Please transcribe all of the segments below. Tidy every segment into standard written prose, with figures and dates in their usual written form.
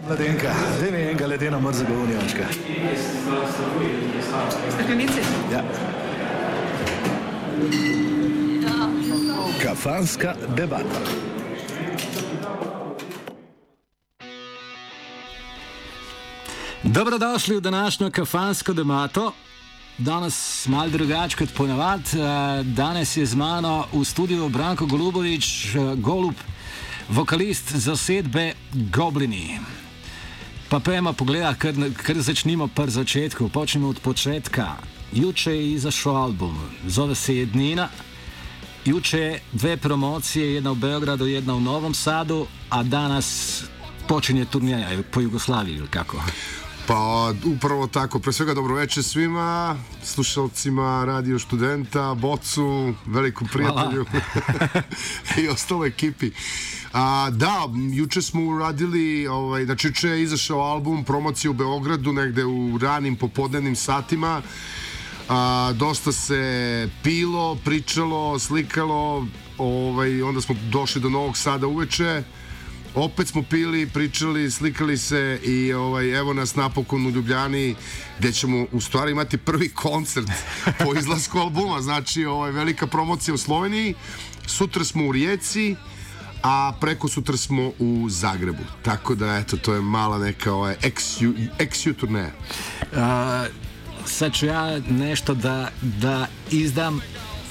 Mladenka, daj mi enega ledeno mrzega unijačka. Steklenice? Ja. Kafanska debata. Dobrodošli v današnjo kafansko debato. Danes malo drugače kot ponavad. Danes je z mano v studiu Branko Golubović, Golub, vokalist zasedbe Goblini. Pa pojmo pogledati, kar začnimo pri začetku. Počnemo od početka. Juče je izašao album, zove se Jednina. Juče dve promocije, jedna u Beogradu, jedna u Novom Sadu, a danas počinje turneja po Jugoslaviji, ili kako? Pa upravo tako, pre svega dobroveče svima, slušalcima Radio Študenta, Bocu, velikom prijatelju i ostaloj ekipi. Da, juče smo uradili, znači juče je izašao album, promocija u Beogradu, negde u ranim popodnevnim satima. Dosta se pilo, pričalo, slikalo, onda smo došli do Novog Sada uveče. Opet smo pili, pričali, slikali se i evo nas napokon u Ljubljani gdje ćemo u stvari imati prvi koncert po izlasku albuma, znači velika promocija u Sloveniji. Sutra smo u Rijeci, a preko sutra smo u Zagrebu. Tako da eto, to je mala neka ex-ju turneja. Sad ću ja nešto da izdam.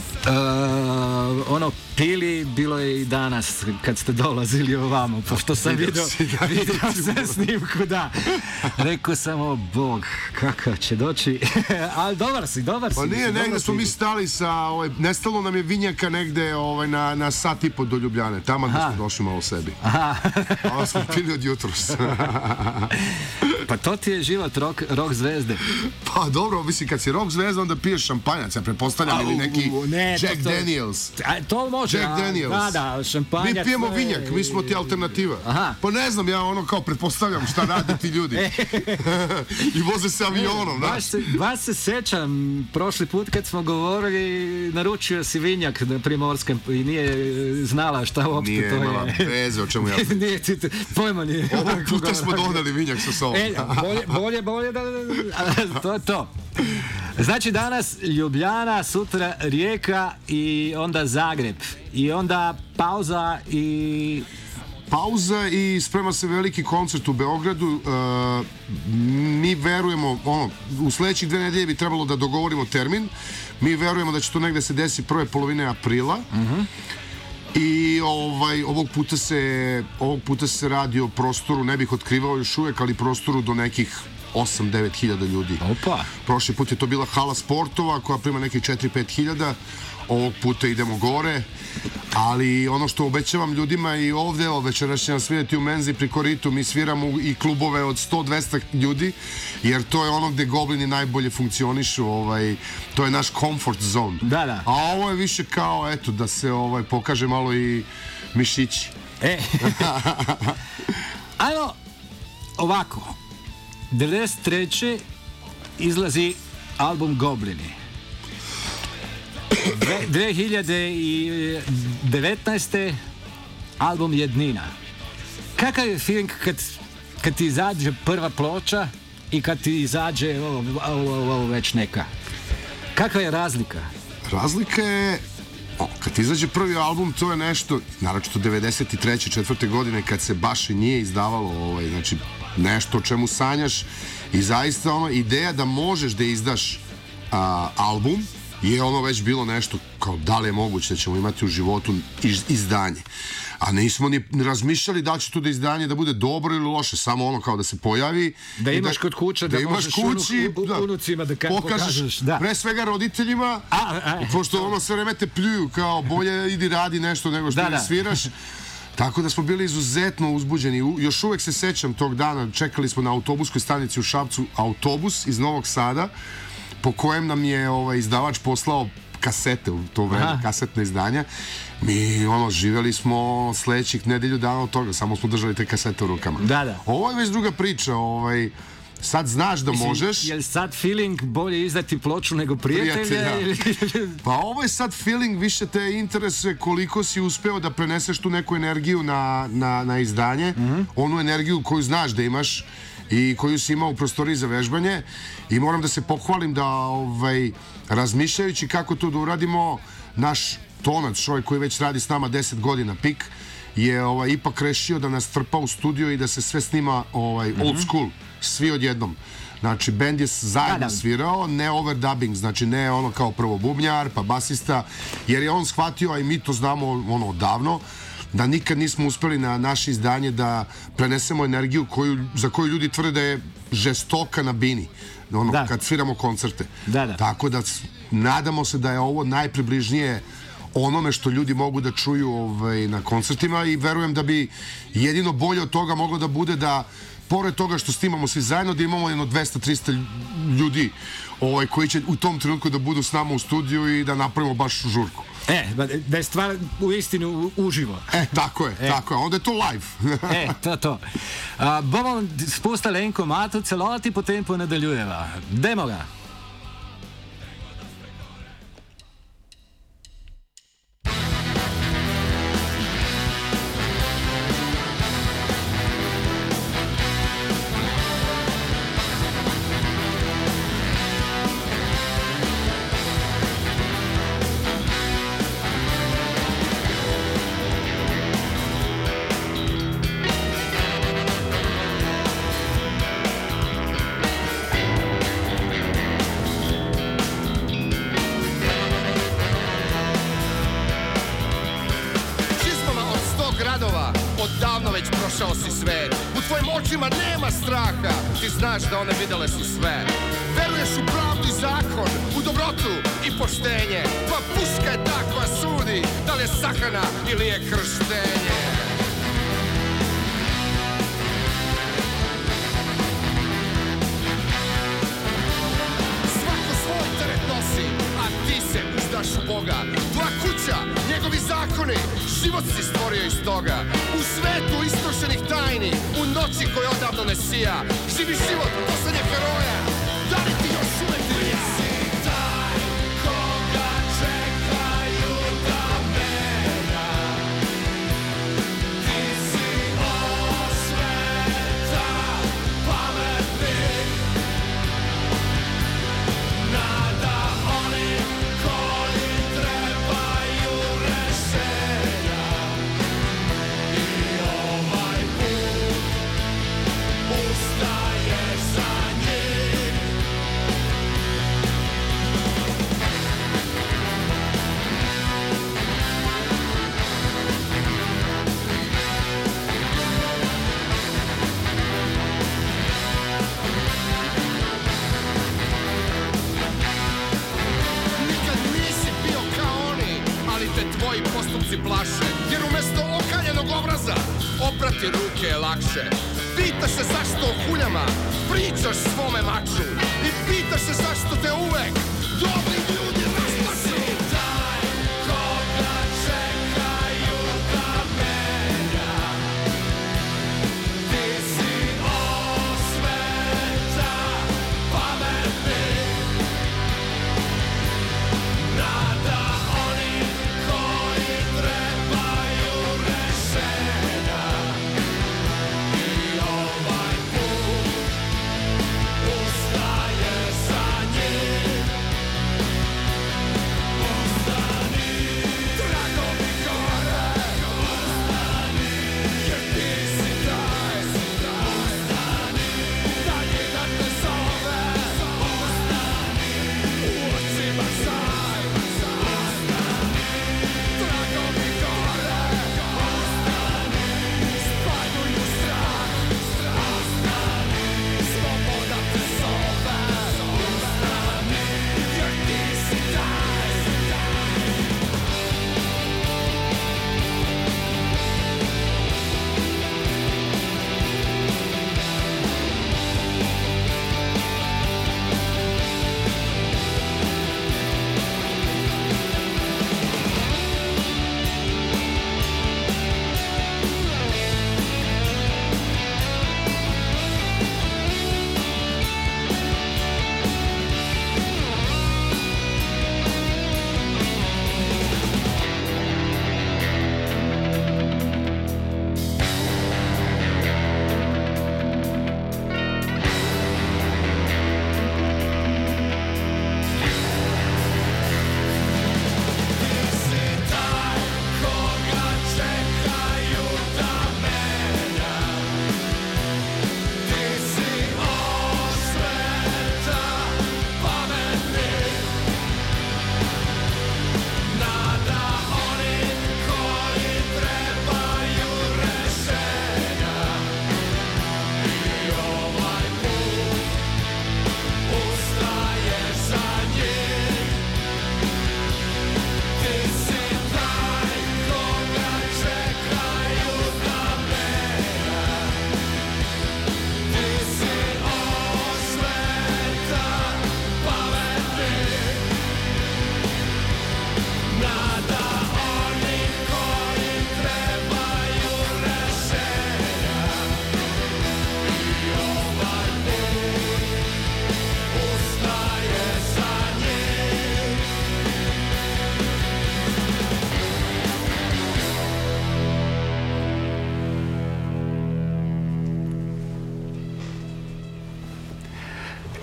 Ono pili bilo je i danas kad ste dolazili ovamo, pošto sam vidio sve snimku, da. Rekao sam, o Bog, kakav će doći. Ali dobar si. Pa nije, negde smo mi stali sa, nestalo nam je vinjaka negde na sat i po do Ljubljane, tamo gde smo došli malo sebi. Ovo smo pili od jutros. Pa to ti je život rock zvezde. Pa dobro, mislim, kad si rock zvezda, onda piješ šampanjac, ja pretpostavljam, ili neki Jack Daniels. To može. Jack Daniels. Da, šampanjac. Mi pijemo vinjak, mi smo ti alternativa. Aha. Pa ne znam, ja kao pretpostavljam šta rade ti ljudi. I voze se avionom, da. Baš se sećam, prošli put kad smo govorili, naručio si vinjak na Primorskem i nije znala šta uopšte to je. Nije imala veze o čemu ja. Nije, pojma nije. Ovog puta smo doneli vinjak sa sobom. Bolje da... To je to. Znači danas Ljubljana, sutra Rijeka i onda Zagreb. I onda pauza i sprema se veliki koncert u Beogradu. Mi verujemo, u sledećih 2 nedelje bi trebalo da dogovorimo termin. Mi verujemo da će to negde se desi prve polovine aprila. I ovog puta se radi o prostoru, ne bih otkrivao još uvek, ali prostoru do nekih 8-9 hiljada ljudi. Opa. Prošli put je to bila hala sportova koja prima nekih 4-5 hiljada. Ovog puta idemo gore, ali ono što obećavam ljudima i ovde, večeras će nas vidjeti u Menzi pri Koritu, mi sviramo i klubove od 100-200 ljudi, jer to je ono gde Goblini najbolje funkcionišu, to je naš comfort zone. Da. A ovo je više kao, eto, da se pokaže malo i mišići. Ajmo, ovako, 93. izlazi album Goblini. 2019. album Jednina. Kakav je feeling kad ti izađe prva ploča i kad ti izađe ovo već neka? Kakva je razlika? Razlika je, kad ti izađe prvi album, to je nešto, naročito 93. 4. godine, kad se baš i nije izdavalo, znači nešto o čemu sanjaš i zaista ideja da možeš da izdaš album je već bilo nešto kao da li je moguće da ćemo imati u životu izdanje. A nismo ni razmišljali da će to da izdanje da bude dobro ili loše, samo kao da se pojavi. Da imaš kod kuće, da možeš unucima da pokažeš. Pre svega roditeljima, pošto sve vreme te pljuju kao bolje idi radi nešto nego što ne sviraš. Tako da smo bili izuzetno uzbuđeni. Još uvek se sećam tog dana, čekali smo na autobuskoj stanici u Šapcu autobus iz Novog Sada, po kojem nam je izdavač poslao kasete, u to vreme, kasetne izdanja. Mi, živjeli smo sledećih nedelju dana od toga, samo smo držali te kasete u rukama. Da. Ovo je već druga priča, Sad znaš da možeš. Je li sad feeling bolje izdati ploču nego prijatelja? Pa ovo je sad feeling, više te interesuje koliko si uspeo da preneseš tu neku energiju na izdanje, onu energiju koju znaš da imaš i koju si imao u prostoriji za vežbanje, i moram da se pohvalim da razmišljajući kako to da uradimo, naš Tonac, čovjek koji već radi s nama 10 godina, Pik, je ipak rešio da nas trpa u studio i da se sve snima old school, svi odjednom. Znači, bend je zajedno svirao, ne overdubbing, znači ne ono kao prvo bubnjar, pa basista, jer je on shvatio, a i mi to znamo odavno, da nikad nismo uspeli na naše izdanje da prenesemo energiju za koju ljudi tvrde da je žestoka na bini, kad sviramo koncerte. Tako da nadamo se da je ovo najpribližnije onome što ljudi mogu da čuju na koncertima, i verujem da bi jedino bolje od toga moglo da bude da, pored toga što snimamo svi zajedno, da imamo jedno 200-300 ljudi koji će u tom trenutku da budu s nama u studiju i da napravimo baš žurku. Da je stvar u istinu uživo. Tako je, onda je to live. To. Bomo spustili en komad v celoti, potem pa nadaljujeva. Dajmo ga. Odavno već prošao si svet, u tvojim očima nema straha, ti znaš da one videle su sve. Veruješ u pravdu i zakon, u dobrotu i poštenje, tvoja puška je ta koja sudi, da li je sahrana ili je krštenje. Svako svoj teret nosi, a ti se uzdaš u Boga. Tvoja kuća, njegovi zakoni, život si stvorio iz toga. U svetu istrošenih tajni, u noći koja odavno ne sija, živi život poslednjeg heroja. Da li ti još uvek nisi taj koga čekaju da menja? Ti si osveta pametnih, nada onih koji trebaju rešenja. I ovaj put ustaješ za njih. Nikad nisi bio kao oni, ali te tvoji postupci plaše, jer umesto okaljenog obraza oprati ruke je lakše. Pitaš se zašto o huljama pričaš svome maču i pitaš se zašto te uvek dobri ljudi rasplaču. Taj koga čekaju da menja, ti si osveta pametnih, nada onih koji trebaju rešenja. I ovaj put ustaješ za njih.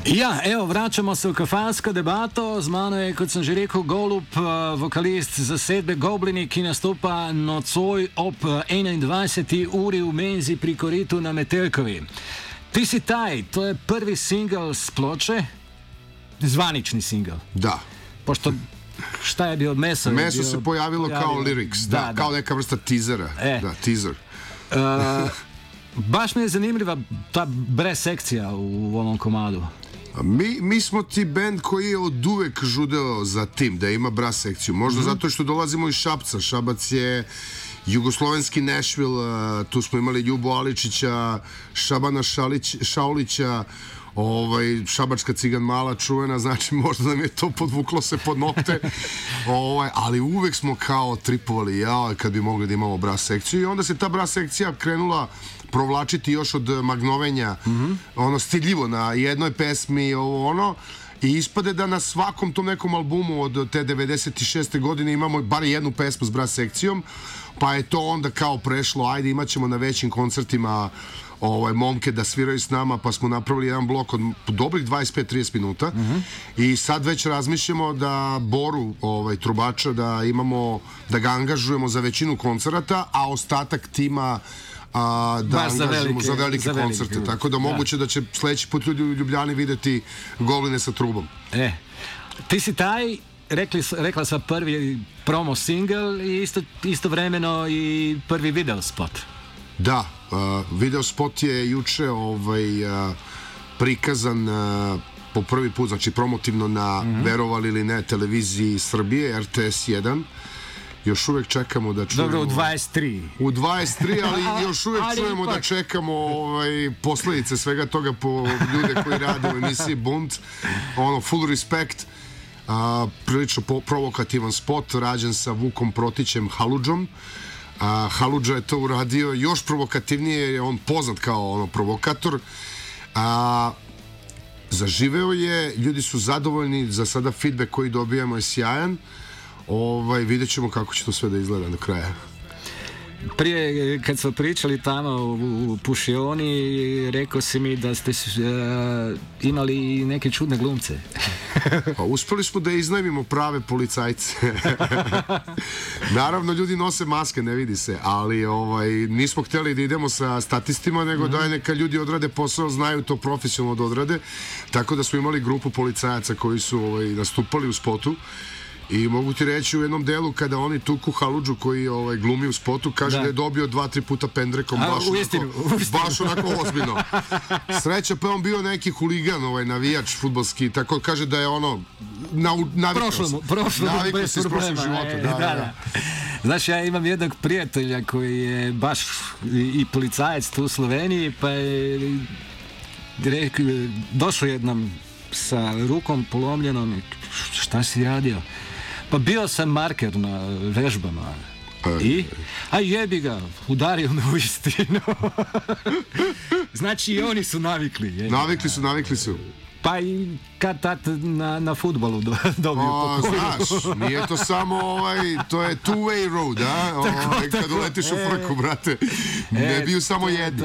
Ja, evo, vračamo se v kafansko debato. Z mano je, kot sem že rekel, Golub, vokalist zasedbe Goblini, ki nastopa nocoj ob 21. uri v menzi pri Koritu na Metelkovi. Ti si taj, to je prvi singl s ploče, zvanični singl. Da. Pošto šta je bio Meso? Meso se pojavilo kao lyrics, da, kao neka vrsta teasera. Da, teaser. Baš mi je zanimljiva ta bre sekcija u ovom komadu. Mi smo ti band koji je od uvek žudeo za tim, da ima brass sekciju. Možda zato što dolazimo iz Šapca. Šabac je jugoslovenski Nashville, tu smo imali Ljubo Aličića, Šabana Šaulića, šabačka cigan mala čuvena, znači možda nam je to podvuklo se pod nokte, ali uvek smo kao tripovali, kad bi mogli da imamo brass sekciju, i onda se ta brass sekcija krenula provlačiti još od Magnovenja, stidljivo na jednoj pesmi, i ispade da na svakom tom nekom albumu od te 96. godine imamo bar jednu pesmu s brass sekcijom, pa je to onda kao prešlo, ajde imat ćemo na većim koncertima momke da sviraju s nama, pa smo napravili jedan blok od dobrih 25-30 minuta i sad već razmišljamo da Boru, trubača, da imamo, da ga angažujemo za većinu koncerata, a ostatak tima da angažujemo za velike koncerte, tako da moguće da će sledeći put ljudi u Ljubljani videti Goline sa trubom. Ti si taj, rekla sam, prvi promo single i istovremeno i prvi video spot. Da, video spot je juče prikazan po prvi put, znači promotivno na, verovali ili ne, televiziji Srbije, RTS 1. Još uvek čekamo da čujemo... Dobro, u 23. U 23, ali još uvek čujemo da čekamo posledice svega toga po ljude koji rade u emisiji Bunt. Full respect. Prilično provokativan spot, rađen sa Vukom Protićem Haludžom. Haludža je to uradio još provokativnije, jer je on poznat kao provokator. Zaživeo je, ljudi su zadovoljni, za sada feedback koji dobijamo je sjajan. Vidjet ćemo kako će to sve da izgleda do kraja. Prije, kad smo pričali tamo u Pušioni, rekao si mi da ste imali neke čudne glumce. Uspeli smo da iznajmimo prave policajce. Naravno, ljudi nose maske, ne vidi se, ali nismo hteli da idemo sa statistima, nego da neka ljudi odrade posao, znaju to profesionalno da odrade, tako da smo imali grupu policajaca koji su nastupali u spotu. I mogu ti reći, u jednom delu kada oni tuku Haludžu koji glumi u spotu, kaže da je dobio 2-3 puta pendrekom, baš onako ozbiljno. Sreća, pa on bio neki huligan, navijač fudbalski, tako kaže da je navikao se iz prošlog života. Znaš, ja imam jednog prijatelja koji je baš i policajac tu u Sloveniji, pa je došao jednom sa rukom polomljenom. Šta si radio? Pa bio sam marker na vežbama. I? A jebi ga, udario me u istinu. Znači i oni su navikli. Navikli su. Pa i kad tad na fudbalu dobiju pokoju. Znaš, nije to samo to je two-way road, kad uletiš u frku, brate. Ne biju samo jedni.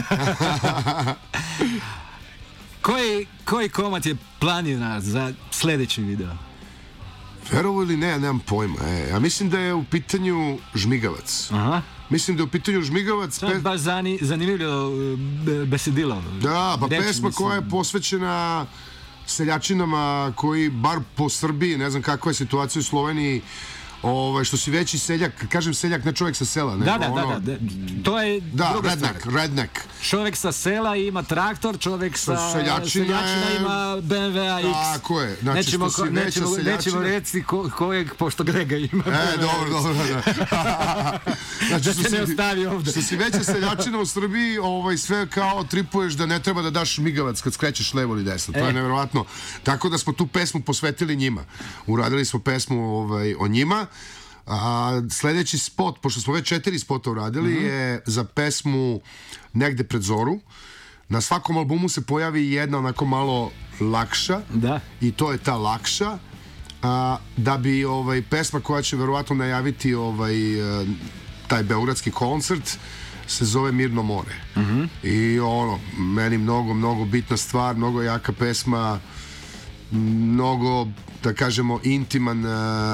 Koji komad je planiran za sledeći video? Verovo ili ne, ja nemam pojma. Ja mislim da je u pitanju Žmigavac. Mislim da je u pitanju Žmigavac. To je baš zanimljivo besedilo. Da, pa pesma koja je posvećena seljačinama koji, bar po Srbiji, ne znam kakva je situacija u Sloveniji, što si veći seljak, kad kažem seljak, ne čovjek sa sela. Da, to je druga stvar. Redneck. Čovjek sa sela ima traktor, čovjek sa seljačina ima BMW X. Tako je. Znači, što si veća seljačina... Nećemo reći kojeg, pošto Grega ima. Dobro. Da se ne ostavi ovde. Što si veća seljačina u Srbiji, sve kao tripuješ da ne treba da daš Žmigavac kad skrećeš levo ili desno. To je nevjerovatno. Tako da smo tu pesmu posvetili njima. Uradili smo pesmu o njima. Sledeći spot, pošto smo već 4 spota uradili, je za pesmu Negde pred zoru. Na svakom albumu se pojavi jedna onako malo lakša, i to je ta lakša, da bi pesma koja će verovatno najaviti taj beogradski koncert se zove Mirno more. I ono, meni mnogo bitna stvar, mnogo jaka pesma, mnogo, da kažemo, intiman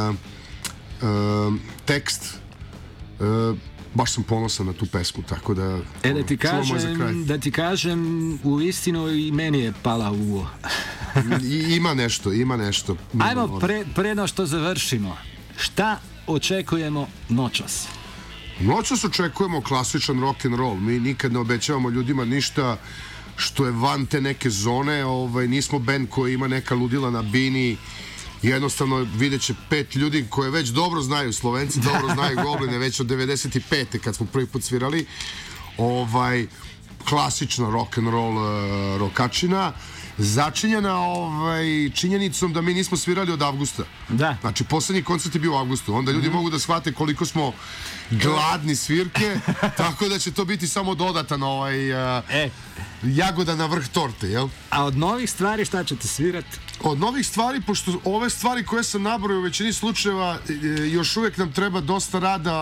tekst. Baš sam ponosan na tu pesmu, tako da Da ti kažem, u istinu i meni je pala u uvo. Ima nešto. Ajmo, preno što završimo, šta očekujemo noćas? Noćas očekujemo klasičan rock and roll. Mi nikad ne obećavamo ljudima ništa što je van te neke zone. Nismo band koji ima neka ludila na bini. Jednostavno vidjet će 5 ljudi koje već dobro znaju, Slovenci dobro znaju Gobline već od 95. kad smo prvi put svirali. Klasična rock and roll rokačina, začinjena činjenicom da mi nismo svirali od avgusta. Da. Znači, poslednji koncert je bio u avgustu. Onda ljudi mogu da shvate koliko smo gladni svirke, tako da će to biti samo dodatan jagoda na vrh torte, jel? A od novih stvari šta ćete svirati? Od novih stvari, pošto ove stvari koje sam nabrojao u većini slučajeva, još uvek nam treba dosta rada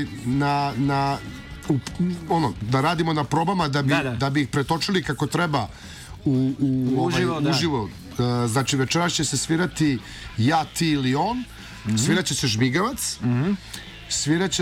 da radimo na probama da bi ih pretočili kako treba uživo. Znači, večeras će se svirati Ja, ti ili on, svirat će se Žmigavac, svirat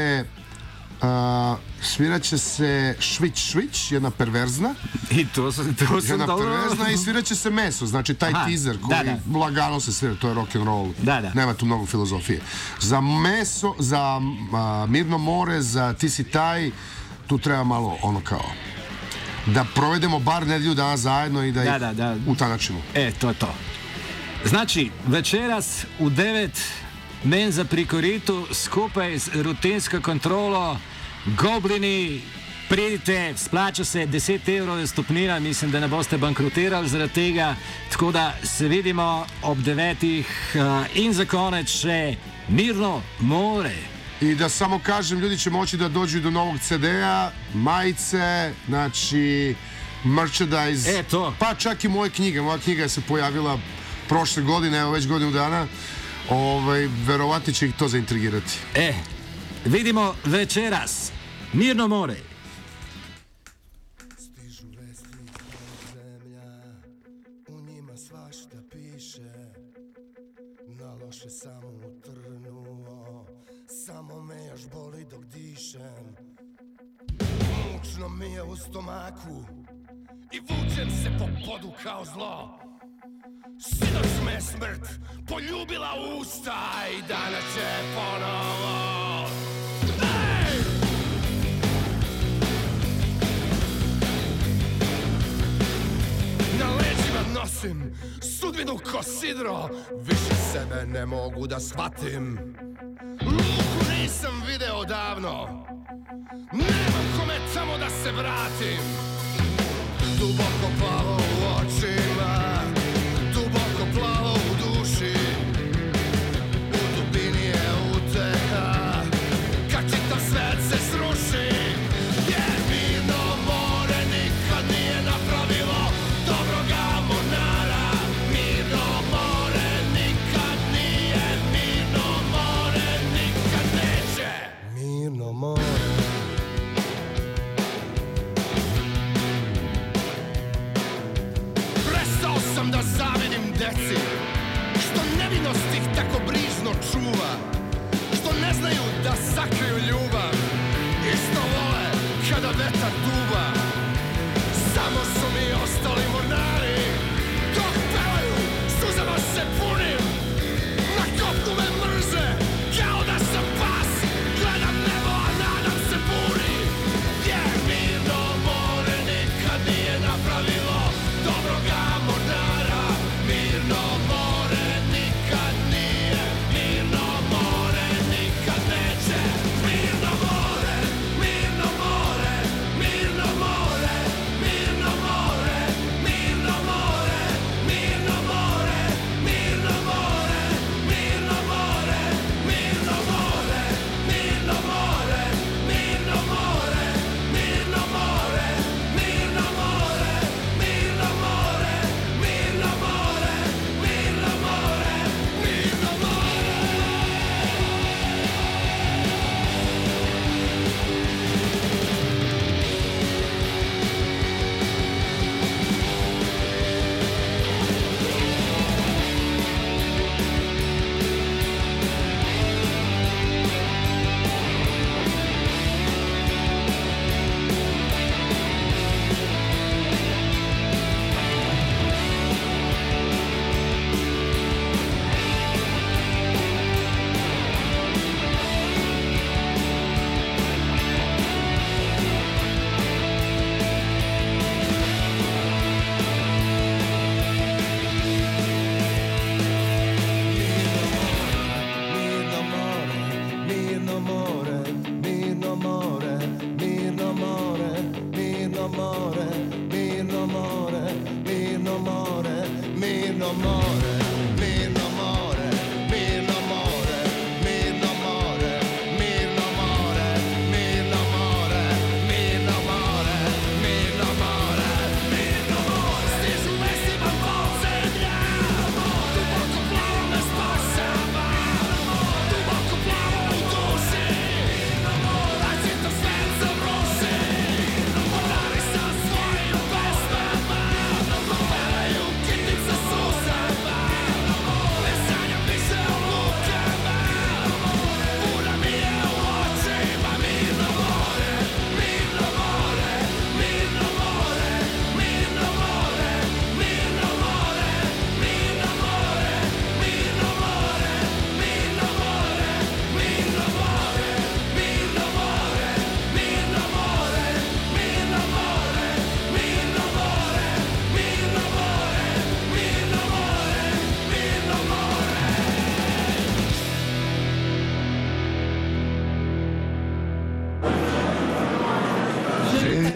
će se Švić, jedna perverzna. I to sam dobro. I svirat će se Meso, znači taj teaser koji lagano se svira, to je rock and roll. Nema tu mnogo filozofije. Za Meso, za Mirno more, za Ti si taj, tu treba malo da provedemo bar nedelju dana zajedno i da ih utanačimo. To. Znači, večeras u 9 menza pri koritu skupaj z rutinsko kontrolo, Goblini, pridite, splača se 10 evrov je stopnina, mislim, da ne boste bankrotirali zaradi tega, tako da se vidimo ob 9 in za konec še Mirno more. I da samo kažem, ljudi će moći da dođu do novog CD-a, majice, znači merchandise, pa čak i moja knjiga se pojavila prošle godine, evo već godinu dana. Verovatno će ih to zaintrigirati. Vidimo večeras Mirno more. Stižu vesti iz zemlja, u njima svašta piše, na loše samo utrnuo, samo me još boli dok dišem, mučno mi je u stomaku i vučem se po podu kao zlo. Sinoć me smrt poljubila usta i danas će ponovo. Ej! Na leđima nosim sudbinu ko sidro, više sebe ne mogu da shvatim. Luku nisam video davno, nemam kome tamo da se vratim. Duboko plavo u očima, duboko plavo u duši, u dubini je uteha, kad čitav svet se sruši. Jer Mirno more nikad nije napravilo dobroga mornara. Mirno more nikad nije, Mirno more nikad neće. Mirno more. Prestao sam da zavidim deci, što nevinost ih tako brižno čuva, što ne znaju da sakriju ljubav, isto vole kada vetar duva. Samo su mi ostali mornari, dok pevaju suzama se punim, na kopnu me mrze kao da sam pas, gledam nebo a nadam se buni. Jer Mirno more nikad nije napravilo dobroga mornara. Mirno more nikad nije, Mirno more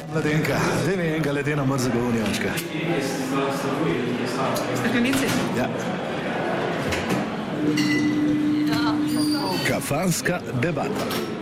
Mladenka, zdaj mi enega ledena mrzega unijočka. Steklenici? Ja. Kafanska debata.